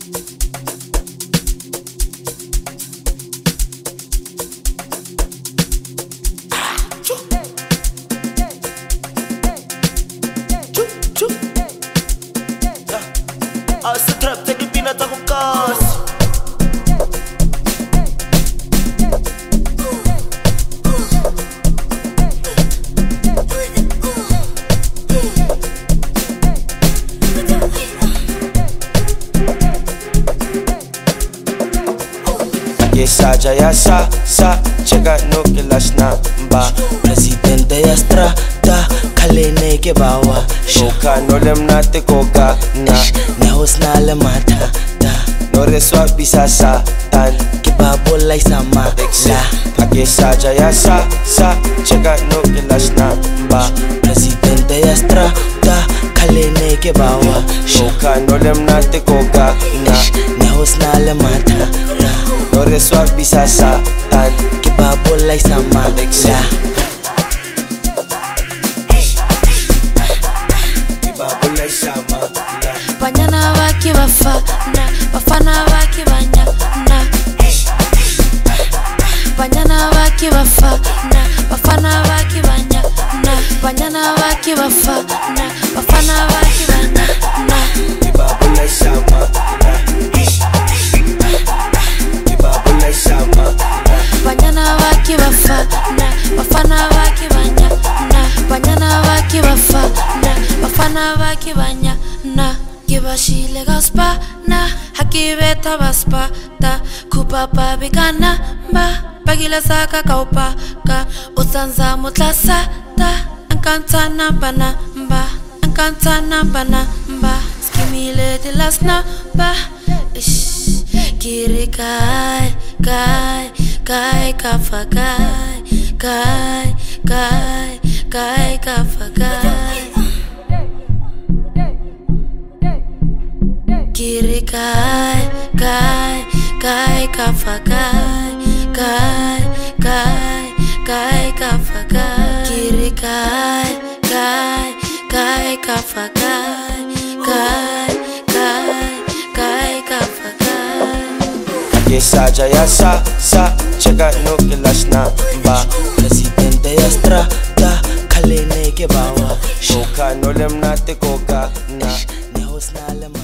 Sa trap, take pinata ko kas. Saja ya sa chega no kilas na ba presidente ya strata kalene ke bawa shoka no lem na te koka na ne hos na le mata da no reswa bisa sa tan ke babo lai sama la ake saja ya sa chega no kilas na ba presidente ya strata kalene ke bawa shoka no lem na te koka na ne hos na le mata da no reswa bisa sa tan ke babo lai sama la ke babo lai sama la banyana baki bafana bafana baki banyana banyana baki bafana bafana baki banyana banyana baki bafana bafana baki banyana ke babo lai sama la banyana baki bafana bafana baki banyana banyana baki bafana bafana baki banyana kibashile gaspa na hakibeta baspa ta kupapa bigana ba bagila saka kaupa ka usanza mutlasa ta ankantana bana ba ankantana bana ba skimile de lasna ba kiri kai kafa kai kafa kai kiri kai kafa kai kafa kai kiri kai kafa kai kafa ke saja ya sa chega no kilas na ba presidente ya strata kalene ke bawa shoka no lem na te koka na ne hos na lem